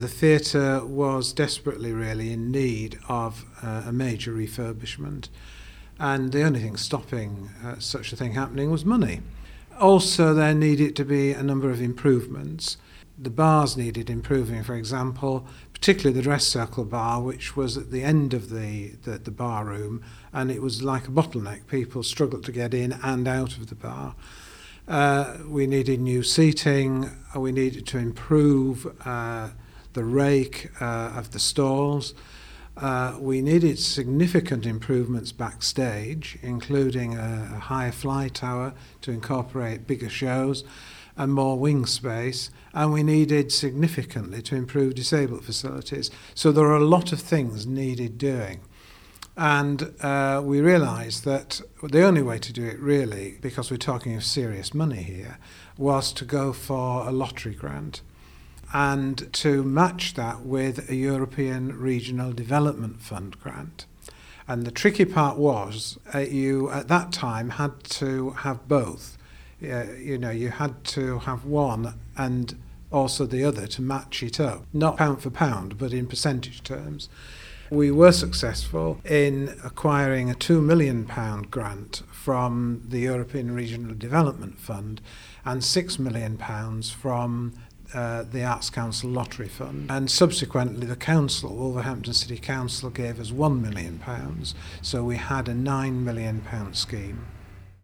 The theatre was desperately really in need of a major refurbishment, and the only thing stopping such a thing happening was money. Also, there needed to be a number of improvements. The bars needed improving, for example, particularly the dress circle bar, which was at the end of the bar room, and it was like a bottleneck. People struggled to get in and out of the bar. We needed new seating. We needed to improve the rake of the stalls. We needed significant improvements backstage, including a higher fly tower to incorporate bigger shows and more wing space, and we needed significantly to improve disabled facilities. So there are a lot of things needed doing. And we realised that the only way to do it really, because we're talking of serious money here, was to go for a lottery grant and to match that with a European Regional Development Fund grant. And the tricky part was you at that time had to have both. You had to have one and also the other to match it up, not pound for pound, but in percentage terms. We were successful in acquiring a £2 million grant from the European Regional Development Fund and £6 million from the Arts Council Lottery Fund. And subsequently the council, Wolverhampton City Council, gave us £1 million. So we had a £9 million scheme.